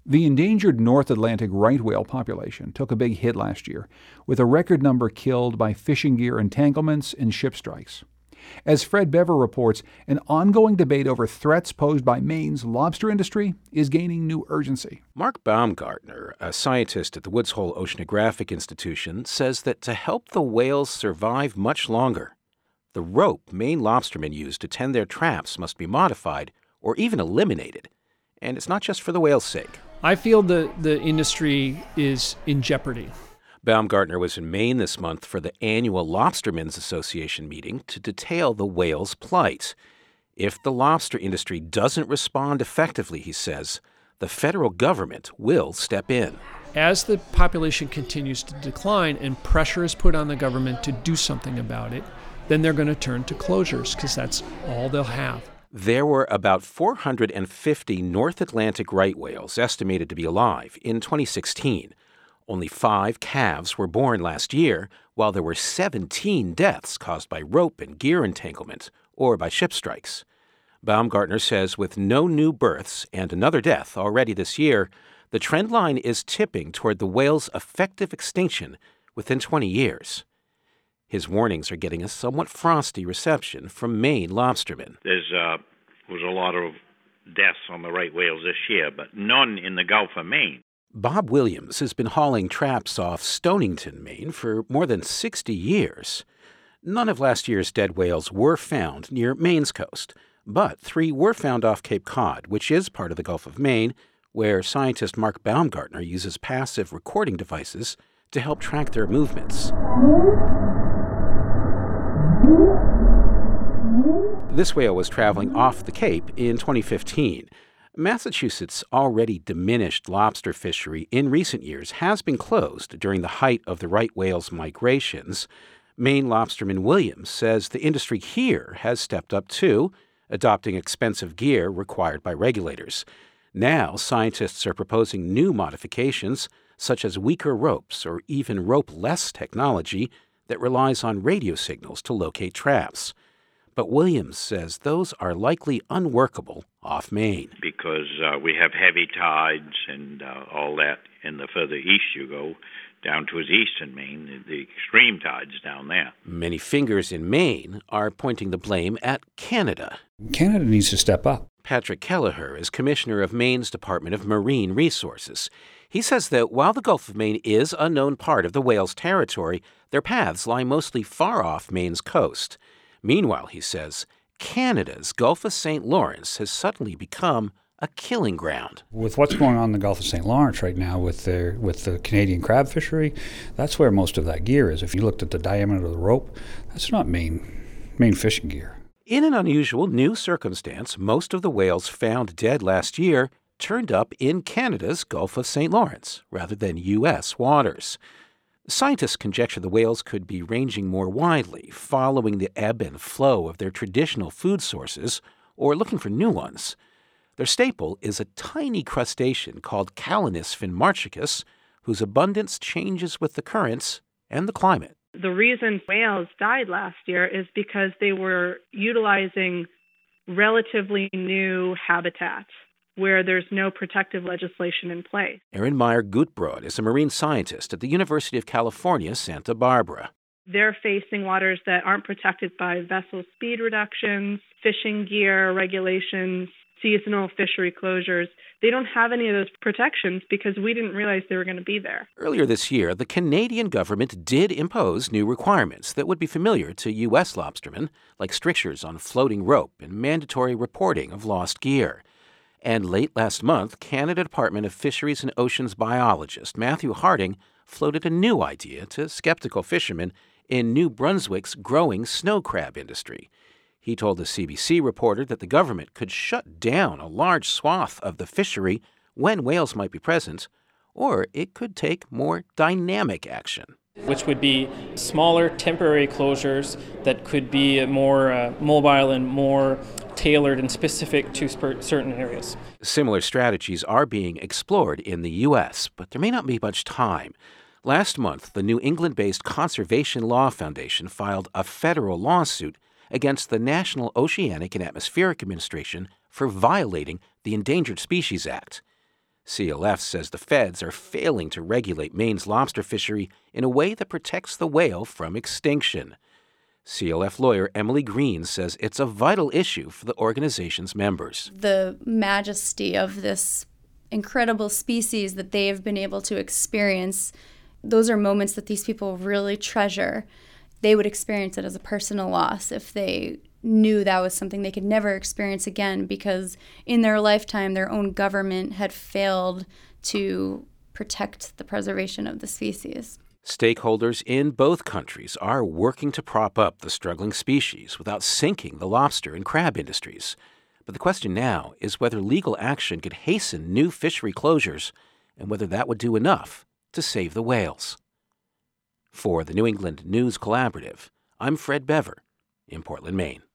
The endangered North Atlantic right whale population took a big hit last year, with a record number killed by fishing gear entanglements and ship strikes. As Fred Bever reports, an ongoing debate over threats posed by Maine's lobster industry is gaining new urgency. Mark Baumgartner, a scientist at the Woods Hole Oceanographic Institution, says that to help the whales survive much longer, the rope Maine lobstermen use to tend their traps must be modified or even eliminated. And it's not just for the whales' sake. I feel the industry is in jeopardy. Baumgartner was in Maine this month for the annual Lobstermen's Association meeting to detail the whales' plight. If the lobster industry doesn't respond effectively, he says, the federal government will step in. As the population continues to decline and pressure is put on the government to do something about it, then they're going to turn to closures because that's all they'll have. There were about 450 North Atlantic right whales estimated to be alive in 2016. Only 5 calves were born last year, while there were 17 deaths caused by rope and gear entanglement or by ship strikes. Baumgartner says with no new births and another death already this year, the trend line is tipping toward the whale's effective extinction within 20 years. His warnings are getting a somewhat frosty reception from Maine lobstermen. There was a lot of deaths on the right whales this year, but none in the Gulf of Maine. Bob Williams has been hauling traps off Stonington, Maine, for more than 60 years. None of last year's dead whales were found near Maine's coast, but 3 were found off Cape Cod, which is part of the Gulf of Maine, where scientist Mark Baumgartner uses passive recording devices to help track their movements. This whale was traveling off the Cape in 2015. Massachusetts' already diminished lobster fishery in recent years has been closed during the height of the right whale's migrations. Maine lobsterman Williams says the industry here has stepped up too, adopting expensive gear required by regulators. Now, scientists are proposing new modifications, such as weaker ropes or even rope-less technology that relies on radio signals to locate traps. But Williams says those are likely unworkable off Maine. Because we have heavy tides and all that, and the further east you go, down towards eastern Maine, the extreme tides down there. Many fingers in Maine are pointing the blame at Canada. Canada needs to step up. Patrick Kelleher is commissioner of Maine's Department of Marine Resources. He says that while the Gulf of Maine is a known part of the whales' territory, their paths lie mostly far off Maine's coast. Meanwhile, he says, Canada's Gulf of St. Lawrence has suddenly become a killing ground. With what's going on in the Gulf of St. Lawrence right now with the Canadian crab fishery, that's where most of that gear is. If you looked at the diameter of the rope, that's not main fishing gear. In an unusual new circumstance, most of the whales found dead last year turned up in Canada's Gulf of St. Lawrence rather than U.S. waters. Scientists conjecture the whales could be ranging more widely, following the ebb and flow of their traditional food sources or looking for new ones. Their staple is a tiny crustacean called Calanus finmarchicus, whose abundance changes with the currents and the climate. The reason whales died last year is because they were utilizing relatively new habitats where there's no protective legislation in place. Erin Meyer-Gutbrod is a marine scientist at the University of California, Santa Barbara. They're facing waters that aren't protected by vessel speed reductions, fishing gear regulations, seasonal fishery closures. They don't have any of those protections because we didn't realize they were going to be there. Earlier this year, the Canadian government did impose new requirements that would be familiar to U.S. lobstermen, like strictures on floating rope and mandatory reporting of lost gear. And late last month, Canada Department of Fisheries and Oceans biologist Matthew Harding floated a new idea to skeptical fishermen in New Brunswick's growing snow crab industry. He told the CBC reporter that the government could shut down a large swath of the fishery when whales might be present, or it could take more dynamic action. Which would be smaller temporary closures that could be more mobile and more tailored and specific to certain areas. Similar strategies are being explored in the U.S., but there may not be much time. Last month, the New England-based Conservation Law Foundation filed a federal lawsuit against the National Oceanic and Atmospheric Administration for violating the Endangered Species Act. CLF says the feds are failing to regulate Maine's lobster fishery in a way that protects the whale from extinction. CLF lawyer Emily Green says it's a vital issue for the organization's members. The majesty of this incredible species that they have been able to experience, those are moments that these people really treasure. They would experience it as a personal loss if they knew that was something they could never experience again, because in their lifetime their own government had failed to protect the preservation of the species. Stakeholders in both countries are working to prop up the struggling species without sinking the lobster and crab industries. But the question now is whether legal action could hasten new fishery closures and whether that would do enough to save the whales. For the New England News Collaborative, I'm Fred Bever in Portland, Maine.